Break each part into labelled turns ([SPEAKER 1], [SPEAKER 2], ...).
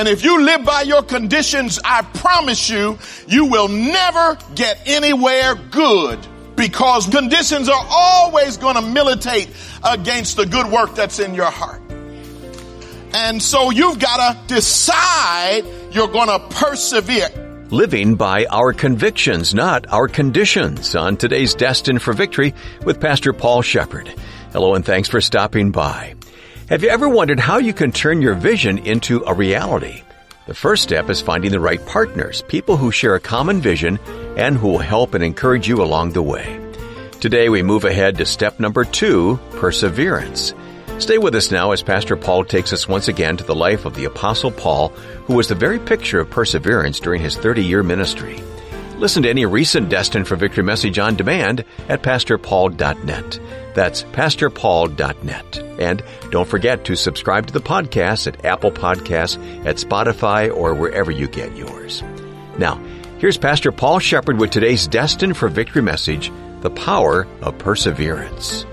[SPEAKER 1] And if you live by your conditions, I promise you, you will never get anywhere good, because conditions are always going to militate against the good work that's in your heart. And so you've got to decide you're going to persevere.
[SPEAKER 2] Living by our convictions, not our conditions, on today's Destined for Victory with Pastor Paul Shepherd. Hello and thanks for stopping by. Have you ever wondered how you can turn your vision into a reality? The first step is finding the right partners, people who share a common vision and who will help and encourage you along the way. Today we move ahead to step number 2, perseverance. Stay with us now as Pastor Paul takes us once again to the life of the Apostle Paul, who was the very picture of perseverance during his 30-year ministry. Listen to any recent Destined for Victory message on demand at PastorPaul.net. That's PastorPaul.net. And don't forget to subscribe to the podcast at Apple Podcasts, at Spotify, or wherever you get yours. Now, here's Pastor Paul Shepherd with today's Destined for Victory message, The Power of Perseverance.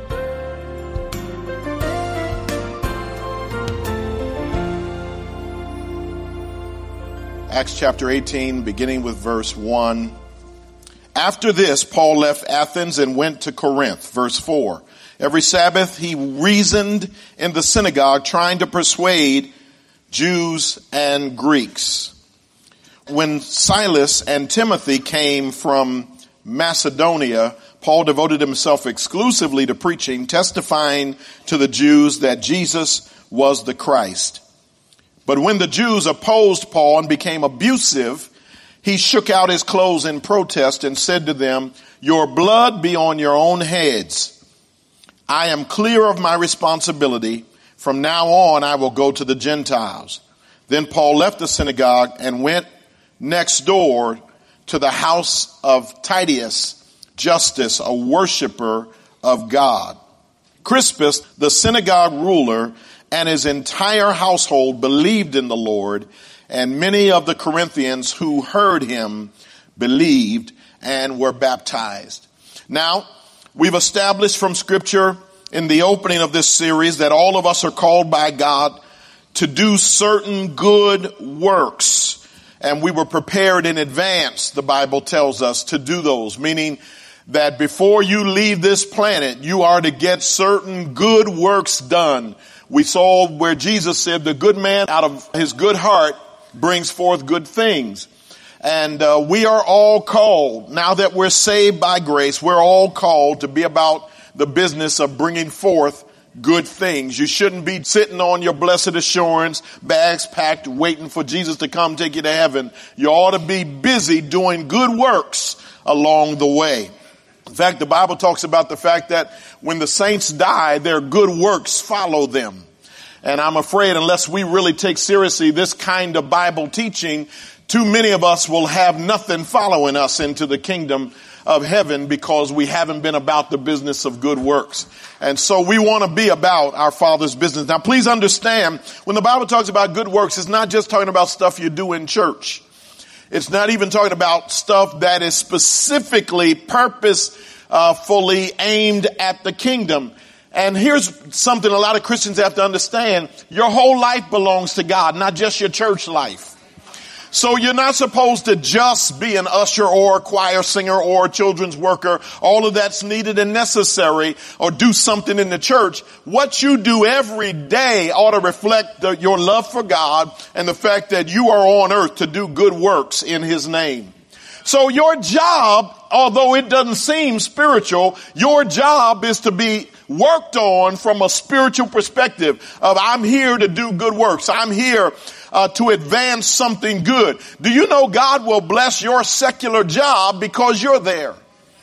[SPEAKER 1] Acts chapter 18, beginning with verse 1. After this, Paul left Athens and went to Corinth. Verse 4. Every Sabbath he reasoned in the synagogue, trying to persuade Jews and Greeks. When Silas and Timothy came from Macedonia, Paul devoted himself exclusively to preaching, testifying to the Jews that Jesus was the Christ. But when the Jews opposed Paul and became abusive, he shook out his clothes in protest and said to them, "Your blood be on your own heads. I am clear of my responsibility. From now on, I will go to the Gentiles." Then Paul left the synagogue and went next door to the house of Titius Justus, a worshiper of God. Crispus, the synagogue ruler, and his entire household believed in the Lord, and many of the Corinthians who heard him believed and were baptized. Now, we've established from Scripture in the opening of this series that all of us are called by God to do certain good works, and we were prepared in advance, the Bible tells us, to do those, meaning that before you leave this planet, you are to get certain good works done. We saw where Jesus said the good man out of his good heart brings forth good things. And we are all called, now that we're saved by grace, we're all called to be about the business of bringing forth good things. You shouldn't be sitting on your blessed assurance, bags packed, waiting for Jesus to come take you to heaven. You ought to be busy doing good works along the way. In fact, the Bible talks about the fact that when the saints die, their good works follow them. And I'm afraid unless we really take seriously this kind of Bible teaching, too many of us will have nothing following us into the kingdom of heaven because we haven't been about the business of good works. And so we want to be about our Father's business. Now, please understand, when the Bible talks about good works, it's not just talking about stuff you do in church. It's not even talking about stuff that is specifically purposefully aimed at the kingdom. And here's something a lot of Christians have to understand. Your whole life belongs to God, not just your church life. So you're not supposed to just be an usher or a choir singer or a children's worker. All of that's needed and necessary, or do something in the church. What you do every day ought to reflect your love for God and the fact that you are on earth to do good works in His name. So your job, although it doesn't seem spiritual, your job is to be worked on from a spiritual perspective of I'm here to do good works. I'm here to advance something good. Do you know God will bless your secular job because you're there?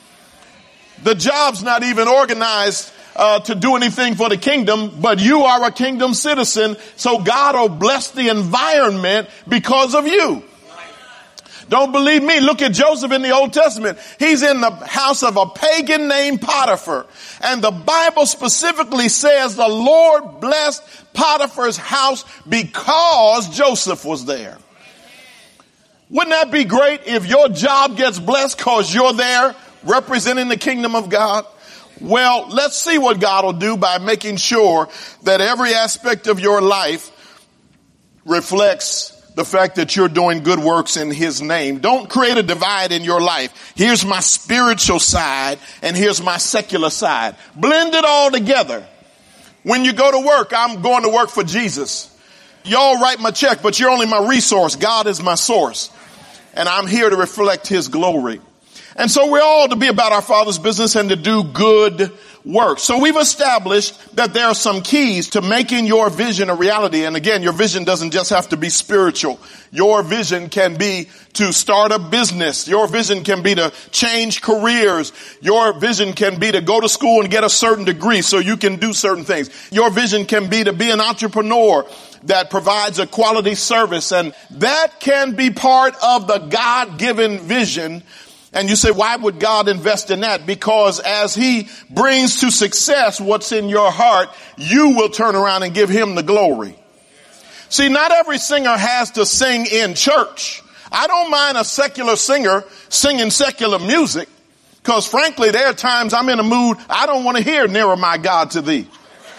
[SPEAKER 1] The job's not even organized to do anything for the kingdom, but you are a kingdom citizen, so God will bless the environment because of you. Don't believe me? Look at Joseph in the Old Testament. He's in the house of a pagan named Potiphar. And the Bible specifically says the Lord blessed Potiphar's house because Joseph was there. Wouldn't that be great if your job gets blessed because you're there representing the kingdom of God? Well, let's see what God will do by making sure that every aspect of your life reflects the fact that you're doing good works in his name. Don't create a divide in your life. Here's my spiritual side and here's my secular side. Blend it all together. When you go to work, I'm going to work for Jesus. Y'all write my check, but you're only my resource. God is my source. And I'm here to reflect his glory. And so we're all to be about our Father's business and to do good work. So we've established that there are some keys to making your vision a reality. And again, your vision doesn't just have to be spiritual. Your vision can be to start a business. Your vision can be to change careers. Your vision can be to go to school and get a certain degree so you can do certain things. Your vision can be to be an entrepreneur that provides a quality service. And that can be part of the God-given vision. And you say, why would God invest in that? Because as he brings to success what's in your heart, you will turn around and give him the glory. See, not every singer has to sing in church. I don't mind a secular singer singing secular music, because frankly, there are times I'm in a mood I don't want to hear "Nearer My God to Thee."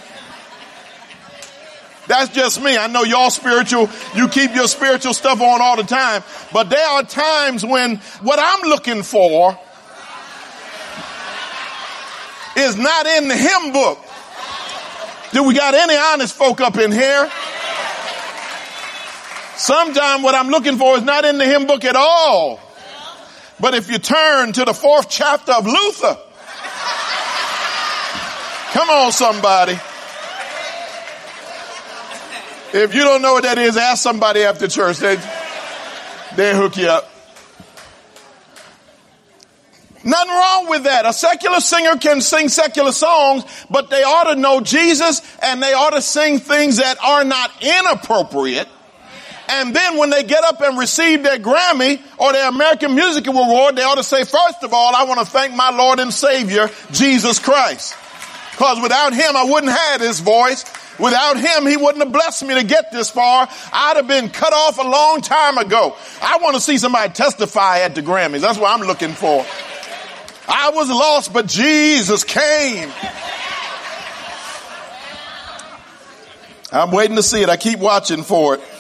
[SPEAKER 1] That's just me. I know y'all spiritual, you keep your spiritual stuff on all the time. But there are times when what I'm looking for is not in the hymn book. Do we got any honest folk up in here? Sometimes what I'm looking for is not in the hymn book at all. But if you turn to the 4th chapter of Luther, come on somebody. If you don't know what that is, ask somebody after church. They'll hook you up. Nothing wrong with that. A secular singer can sing secular songs, but they ought to know Jesus and they ought to sing things that are not inappropriate. And then when they get up and receive their Grammy or their American Music Award, they ought to say, first of all, I want to thank my Lord and Savior, Jesus Christ. Because without him, I wouldn't have this voice. Without him, he wouldn't have blessed me to get this far. I'd have been cut off a long time ago. I want to see somebody testify at the Grammys. That's what I'm looking for. I was lost, but Jesus came. I'm waiting to see it. I keep watching for it.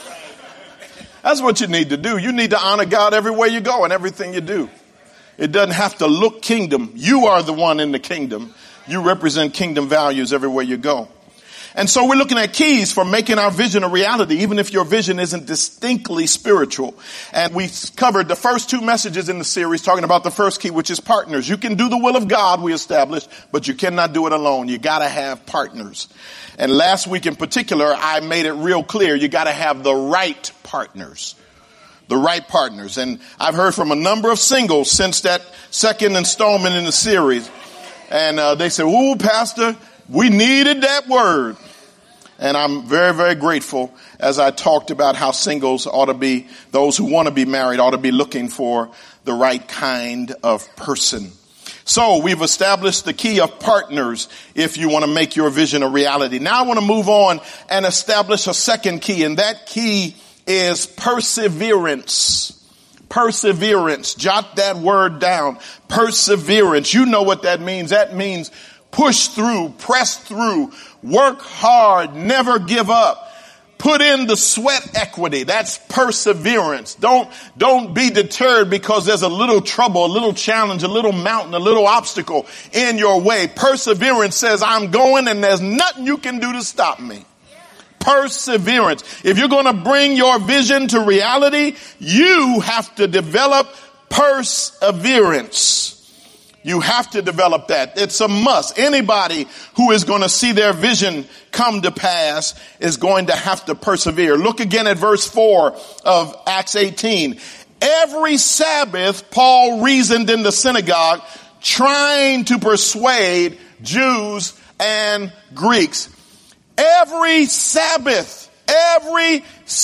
[SPEAKER 1] That's what you need to do. You need to honor God everywhere you go and everything you do. It doesn't have to look kingdom. You are the one in the kingdom. You represent kingdom values everywhere you go. And so we're looking at keys for making our vision a reality, even if your vision isn't distinctly spiritual. And we covered the first 2 messages in the series talking about the first key, which is partners. You can do the will of God, we established, but you cannot do it alone. You got to have partners. And last week in particular, I made it real clear. You got to have the right partners. The right partners. And I've heard from a number of singles since that second installment in the series. And they said, "Ooh, Pastor, we needed that word." And I'm very, very grateful as I talked about how singles ought to be, those who want to be married ought to be looking for the right kind of person. So we've established the key of partners if you want to make your vision a reality. Now I want to move on and establish a second key, and that key is perseverance. Perseverance. Jot that word down. Perseverance. You know what that means. That means push through, press through, work hard, never give up. Put in the sweat equity. That's perseverance. Don't be deterred because there's a little trouble, a little challenge, a little mountain, a little obstacle in your way. Perseverance says, I'm going and there's nothing you can do to stop me. Perseverance. If you're going to bring your vision to reality, you have to develop perseverance. You have to develop that. It's a must. Anybody who is going to see their vision come to pass is going to have to persevere. Look again at verse 4 of Acts 18. Every Sabbath, Paul reasoned in the synagogue, trying to persuade Jews and Greeks. Every Sabbath, every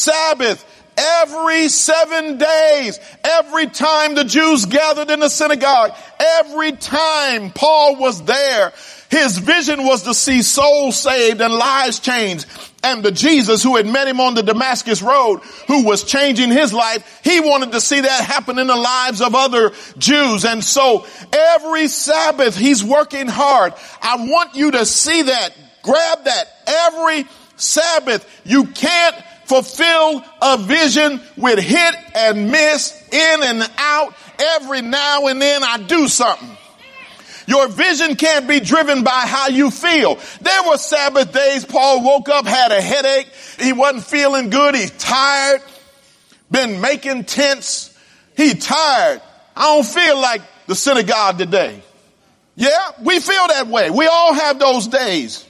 [SPEAKER 1] 7 days, every time the Jews gathered in the synagogue, every time Paul was there, his vision was to see souls saved and lives changed. And the Jesus who had met him on the Damascus road, who was changing his life, he wanted to see that happen in the lives of other Jews. And so every Sabbath, he's working hard. I want you to see that. Grab that. Every Sabbath, you can't fulfill a vision with hit and miss, in and out. Every now and then I do something. Your vision can't be driven by how you feel. There were Sabbath days Paul woke up, had a headache. He wasn't feeling good. He's tired. Been making tents. He tired. I don't feel like the synagogue today. Yeah, we feel that way. We all have those days.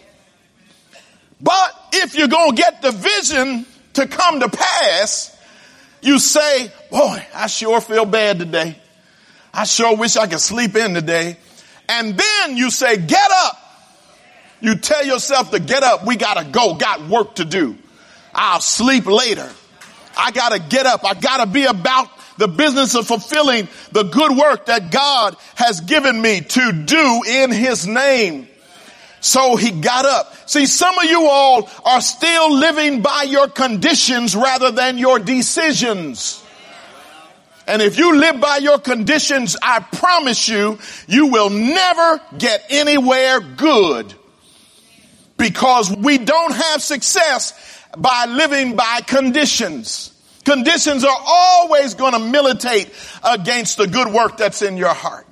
[SPEAKER 1] But if you're going to get the vision to come to pass, you say, boy, I sure feel bad today. I sure wish I could sleep in today. And then you say, get up. You tell yourself to get up. We got to go. Got work to do. I'll sleep later. I got to get up. I got to be about the business of fulfilling the good work that God has given me to do in his name. So he got up. See, some of you all are still living by your conditions rather than your decisions. And if you live by your conditions, I promise you, you will never get anywhere good. Because we don't have success by living by conditions. Conditions are always going to militate against the good work that's in your heart.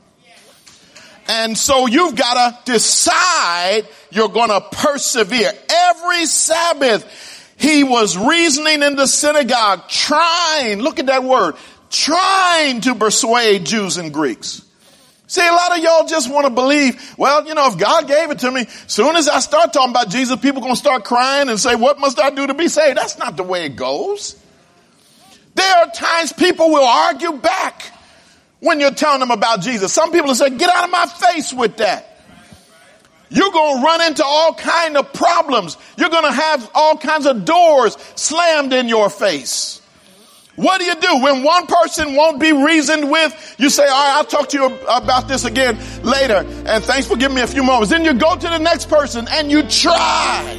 [SPEAKER 1] And so you've got to decide you're going to persevere. Every Sabbath, he was reasoning in the synagogue, trying, look at that word, trying to persuade Jews and Greeks. See, a lot of y'all just want to believe, well, you know, if God gave it to me, soon as I start talking about Jesus, people are going to start crying and say, what must I do to be saved? That's not the way it goes. There are times people will argue back when you're telling them about Jesus. Some people will say, get out of my face with that. You're going to run into all kinds of problems. You're going to have all kinds of doors slammed in your face. What do? When one person won't be reasoned with, you say, all right, I'll talk to you about this again later. And thanks for giving me a few moments. Then you go to the next person and you try.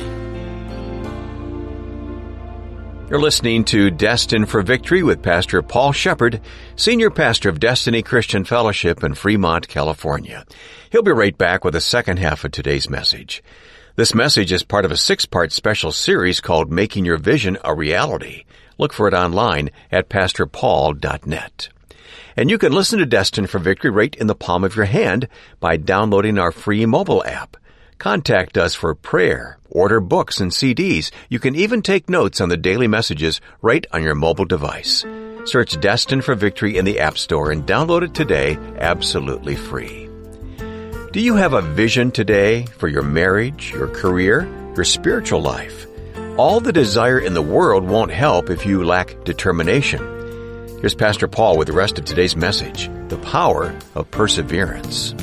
[SPEAKER 2] You're listening to Destined for Victory with Pastor Paul Shepherd, Senior Pastor of Destiny Christian Fellowship in Fremont, California. He'll be right back with the second half of today's message. This message is part of a 6-part special series called Making Your Vision a Reality. Look for it online at pastorpaul.net. And you can listen to Destined for Victory right in the palm of your hand by downloading our free mobile app. Contact us for prayer, order books and CDs. You can even take notes on the daily messages right on your mobile device. Search Destined for Victory in the App Store and download it today absolutely free. Do you have a vision today for your marriage, your career, your spiritual life? All the desire in the world won't help if you lack determination. Here's Pastor Paul with the rest of today's message, the power of perseverance.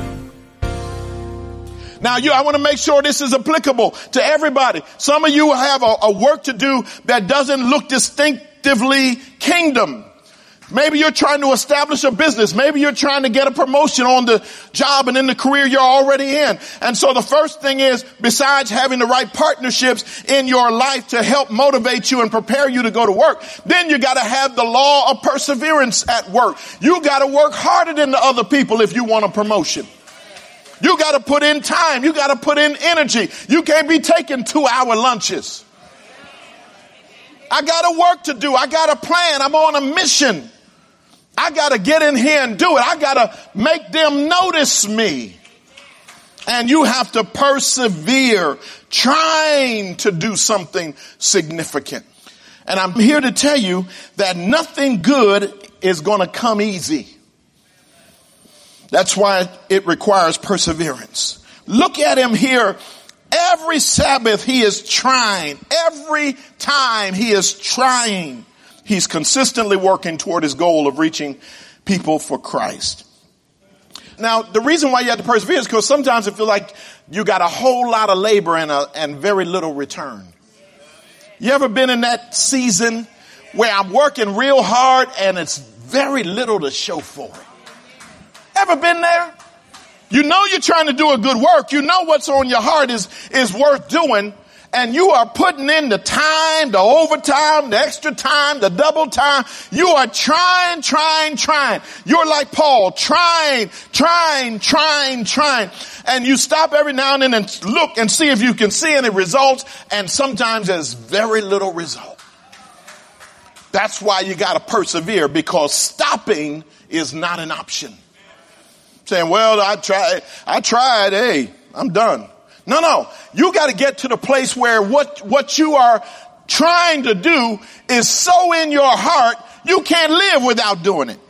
[SPEAKER 1] Now, I want to make sure this is applicable to everybody. Some of you have a work to do that doesn't look distinctively kingdom. Maybe you're trying to establish a business. Maybe you're trying to get a promotion on the job and in the career you're already in. And so the first thing is, besides having the right partnerships in your life to help motivate you and prepare you to go to work, then you got to have the law of perseverance at work. You got to work harder than the other people if you want a promotion. You got to put in time. You got to put in energy. You can't be taking 2-hour lunches. I got a work to do. I got a plan. I'm on a mission. I got to get in here and do it. I got to make them notice me. And you have to persevere trying to do something significant. And I'm here to tell you that nothing good is going to come easy. That's why it requires perseverance. Look at him here. Every Sabbath he is trying. Every time he is trying. He's consistently working toward his goal of reaching people for Christ. Now, the reason why you have to persevere is because sometimes it feels like you got a whole lot of labor and very little return. You ever been in that season where I'm working real hard and it's very little to show for it? Ever been there? You know you're trying to do a good work. You know what's on your heart is worth doing. And you are putting in the time, the overtime, the extra time, the double time. You are trying. You're like Paul, trying. And you stop every now and then and look and see if you can see any results. And sometimes there's very little result. That's why you got to persevere, because stopping is not an option. Saying, well, I tried, hey, I'm done. No, you got to get to the place where what you are trying to do is so in your heart, you can't live without doing it.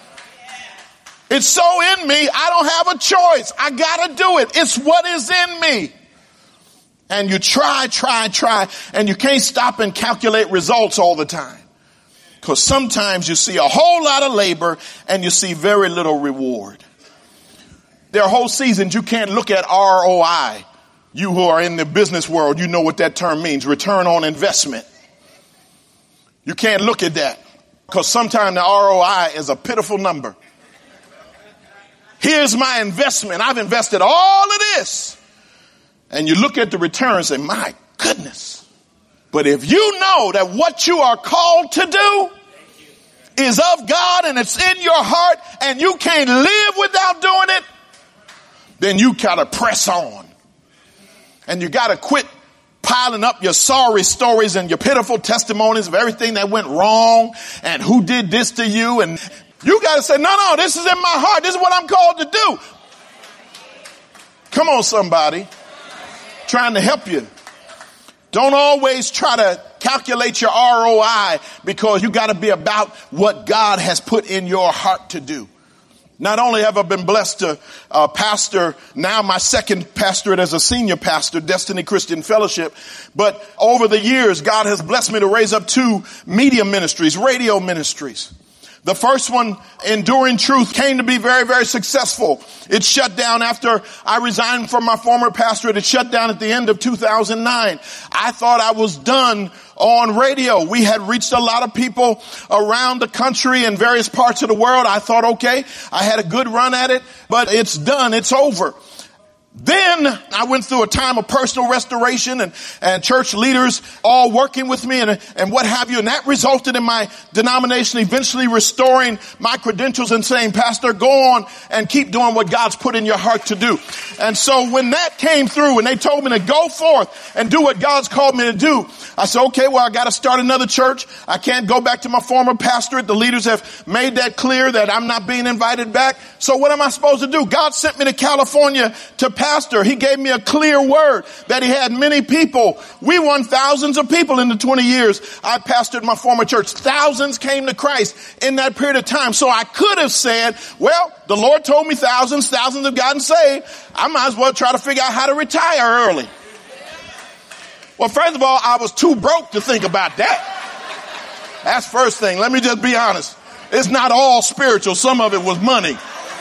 [SPEAKER 1] It's so in me, I don't have a choice. I got to do it. It's what is in me. And you try, and you can't stop and calculate results all the time. Because sometimes you see a whole lot of labor and you see very little reward. There are whole seasons you can't look at ROI. You who are in the business world, you know what that term means, return on investment. You can't look at that because sometimes the ROI is a pitiful number. Here's my investment. I've invested all of this. And you look at the return and say, my goodness. But if you know that what you are called to do is of God and it's in your heart and you can't live without doing it, then you gotta press on. And you gotta quit piling up your sorry stories and your pitiful testimonies of everything that went wrong and who did this to you. And you gotta say, no, this is in my heart. This is what I'm called to do. Come on, somebody. Trying to help you. Don't always try to calculate your ROI, because you got to be about what God has put in your heart to do. Not only have I been blessed to pastor, now my second pastorate as a senior pastor, Destiny Christian Fellowship, but over the years, God has blessed me to raise up 2 media ministries, radio ministries. The first one, Enduring Truth, came to be very, very successful. It shut down after I resigned from my former pastorate. It shut down at the end of 2009. I thought I was done on radio. We had reached a lot of people around the country and various parts of the world. I thought, okay, I had a good run at it, but it's done. It's over. Then I went through a time of personal restoration and church leaders all working with me and what have you. And that resulted in my denomination eventually restoring my credentials and saying, Pastor, go on and keep doing what God's put in your heart to do. And so when that came through and they told me to go forth and do what God's called me to do, I said, okay, well, I got to start another church. I can't go back to my former pastorate. The leaders have made that clear that I'm not being invited back. So what am I supposed to do? God sent me to California to pastor. He gave me a clear word that he had many people. We won thousands of people in the 20 years I pastored my former church. Thousands came to Christ in that period of time. So I could have said, well, the Lord told me thousands have gotten saved. I might as well try to figure out how to retire early. Well, first of all, I was too broke to think about that. That's first thing. Let me just be honest. It's not all spiritual. Some of it was money.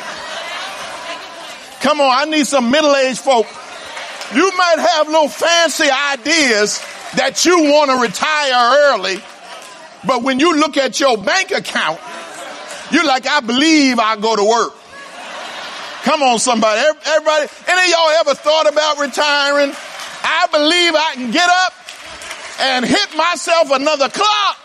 [SPEAKER 1] Come on, I need some middle-aged folk. You might have little fancy ideas that you want to retire early, but when you look at your bank account, you're like, I believe I'll go to work. Come on, somebody. Everybody, any of y'all ever thought about retiring? I believe I can get up and hit myself another clock.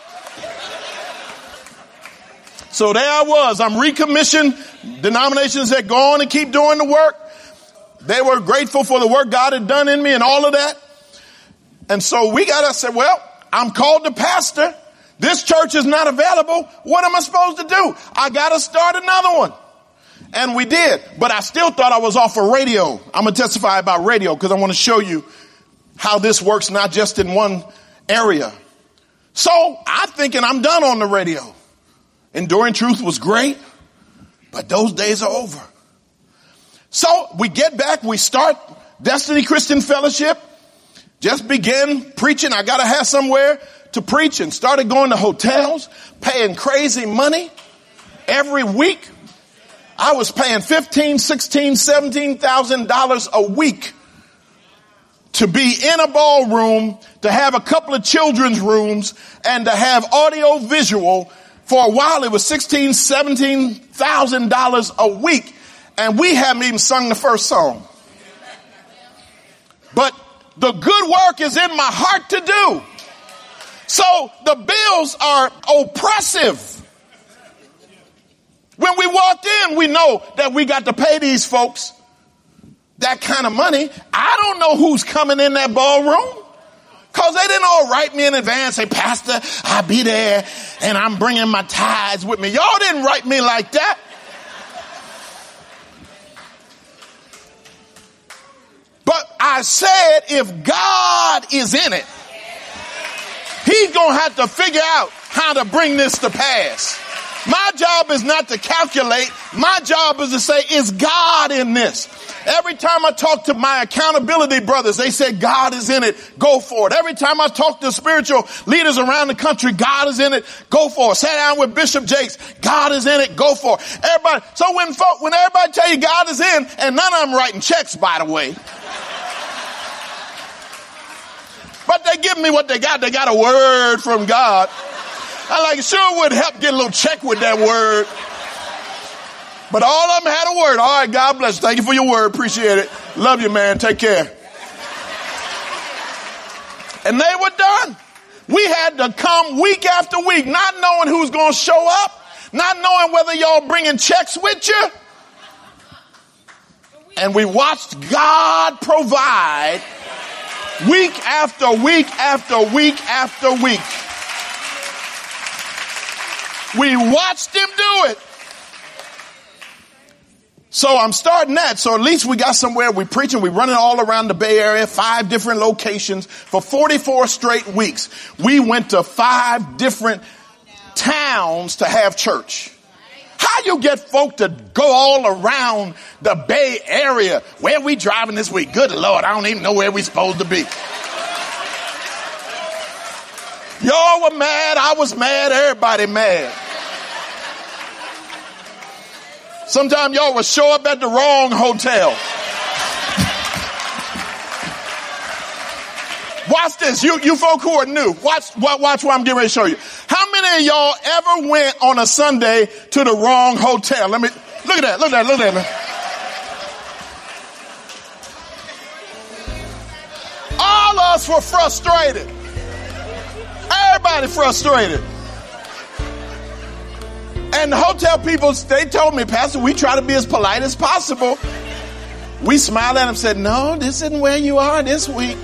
[SPEAKER 1] So there I was. I'm recommissioned. Denominations that go on and keep doing the work. They were grateful for the work God had done in me and all of that. And so I said, well, I'm called to pastor. This church is not available. What am I supposed to do? I got to start another one. And we did. But I still thought I was off of radio. I'm going to testify about radio because I want to show you how this works, not just in one area. So I'm thinking I'm done on the radio. Enduring Truth was great, but those days are over. So we get back, we start Destiny Christian Fellowship, just begin preaching. I got to have somewhere to preach and started going to hotels, paying crazy money every week. I was paying $15,000, $16,000, $17,000 a week to be in a ballroom, to have a couple of children's rooms, and to have audio visual. For a while, it was $16,000, $17,000 a week. And we haven't even sung the first song. But the good work is in my heart to do. So the bills are oppressive. When we walked in, we know that we got to pay these folks that kind of money. I don't know who's coming in that ballroom. Because they didn't all write me in advance, say, Pastor, I'll be there and I'm bringing my tithes with me. Y'all didn't write me like that. But I said, if God is in it, he's going to have to figure out how to bring this to pass. My job is not to calculate. My job is to say, is God in this? Every time I talk to my accountability brothers, they say, God is in it. Go for it. Every time I talk to spiritual leaders around the country, God is in it. Go for it. Sat down with Bishop Jakes. God is in it. Go for it. Everybody. So when everybody tell you God is in, and none of them writing checks, by the way. But they give me what they got. They got a word from God. I like, sure would help get a little check with that word. But all of them had a word. All right, God bless you. Thank you for your word. Appreciate it. Love you, man. Take care. And they were done. We had to come week after week, not knowing who's going to show up, not knowing whether y'all bringing checks with you. And we watched God provide week after week after week after week. We watched him do it. So I'm starting that. So at least we got somewhere. We're preaching. We're running all around the Bay Area, 5 different locations for 44 straight weeks. We went to 5 different towns to have church. How you get folk to go all around the Bay Area? Where we driving this week? Good Lord, I don't even know where we supposed to be. Y'all were mad. I was mad. Everybody mad. Sometimes y'all will show up at the wrong hotel. Watch this. You folk who are new. Watch what I'm getting ready to show you. How many of y'all ever went on a Sunday to the wrong hotel? Look at that. Look at that. All of us were frustrated. Everybody frustrated. And the hotel people, they told me, Pastor, we try to be as polite as possible. We smiled at them and said, no, this isn't where you are this week.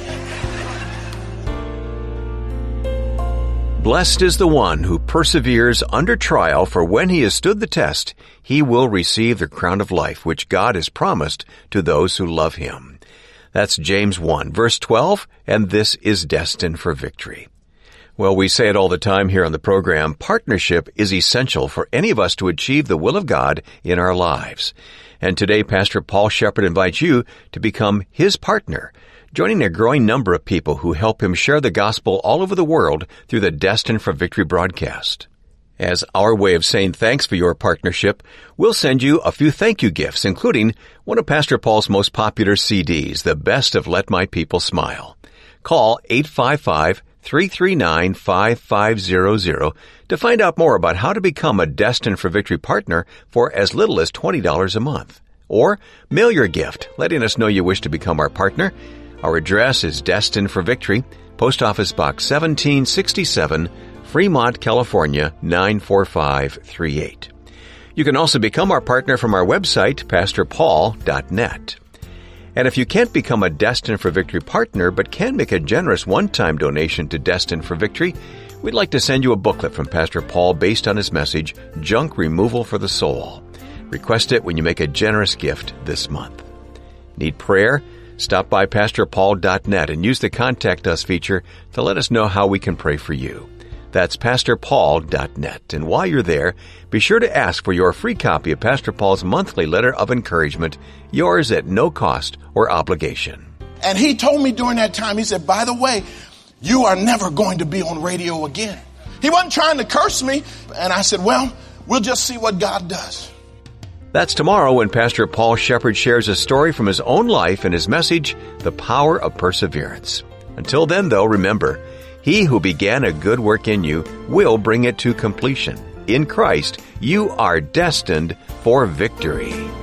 [SPEAKER 2] Blessed is the one who perseveres under trial, for when he has stood the test, he will receive the crown of life, which God has promised to those who love him. That's James 1, verse 12, and this is destined for victory. Well, we say it all the time here on the program, partnership is essential for any of us to achieve the will of God in our lives. And today, Pastor Paul Shepherd invites you to become his partner, joining a growing number of people who help him share the gospel all over the world through the Destined for Victory broadcast. As our way of saying thanks for your partnership, we'll send you a few thank you gifts, including one of Pastor Paul's most popular CDs, The Best of Let My People Smile. Call 855-339-5500 to find out more about how to become a Destined for Victory partner for as little as $20 a month. Or mail your gift, letting us know you wish to become our partner. Our address is Destined for Victory, Post Office Box 1767, Fremont, California, 94538. You can also become our partner from our website, PastorPaul.net. And if you can't become a Destined for Victory partner but can make a generous one-time donation to Destined for Victory, we'd like to send you a booklet from Pastor Paul based on his message, Junk Removal for the Soul. Request it when you make a generous gift this month. Need prayer? Stop by PastorPaul.net and use the Contact Us feature to let us know how we can pray for you. That's PastorPaul.net. And while you're there, be sure to ask for your free copy of Pastor Paul's monthly letter of encouragement, yours at no cost or obligation.
[SPEAKER 1] And he told me during that time, he said, by the way, you are never going to be on radio again. He wasn't trying to curse me. And I said, well, we'll just see what God does.
[SPEAKER 2] That's tomorrow when Pastor Paul Shepherd shares a story from his own life and his message, The Power of Perseverance. Until then, though, remember, he who began a good work in you will bring it to completion. In Christ, you are destined for victory.